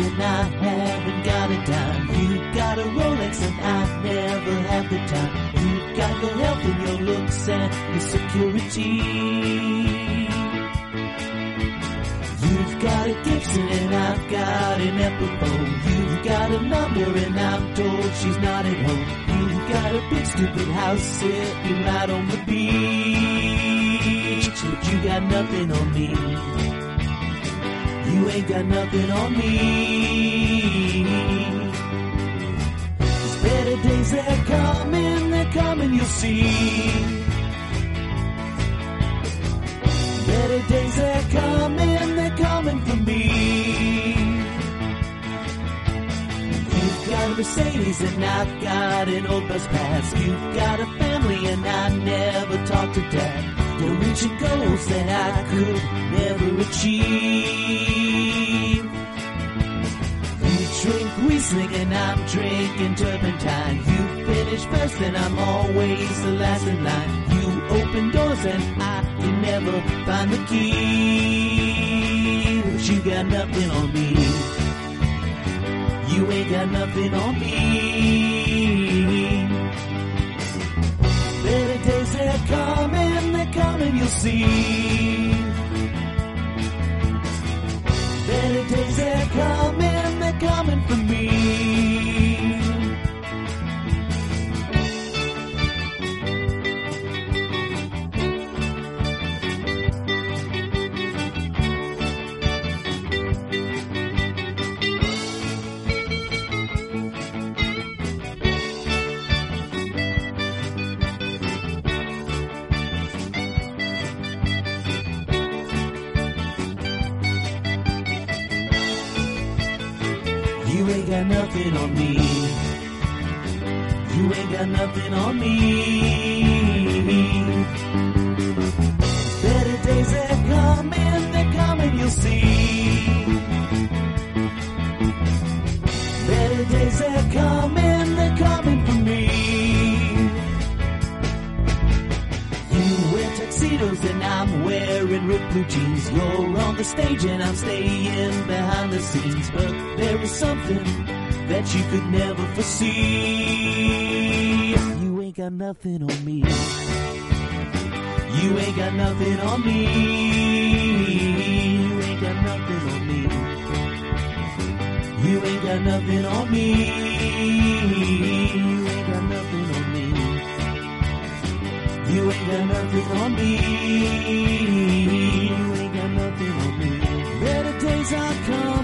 and I haven't got a dime. You got a Rolex and I never have the time. You got your health and your looks and your security. You've got a Gibson and I've got an Epiphone. You've got a number and I'm told she's not at home. You've got a big stupid house sitting right on the beach, but you got nothing on me. You ain't got nothing on me. There's better days, they're coming, you'll see. Better days, they're coming for me. You've got a Mercedes and I've got an old bus pass. You've got a family and I never talk to Dad. You're reaching goals that I could never achieve. You drink Riesling and I'm drinking turpentine. You finish first and I'm always the last in line. You open doors and I can never find the key. But you got nothing on me. You ain't got nothing on me. Better days, they're coming, you'll see. Better days, they're coming for me. You ain't got nothing on me. You ain't got nothing on me. Better days, they're coming, you'll see. Better days, they're coming for me. You wear tuxedos and I'm wearing ripped blue jeans. You're on the stage and I'm staying behind the scenes. But there is something that you could never foresee. You ain't got nothing on me. You ain't got nothing on me. You ain't got nothing on me. You ain't got nothing on me. You ain't got nothing on me. You ain't got nothing on me. You ain't got nothing on me. Better days are coming.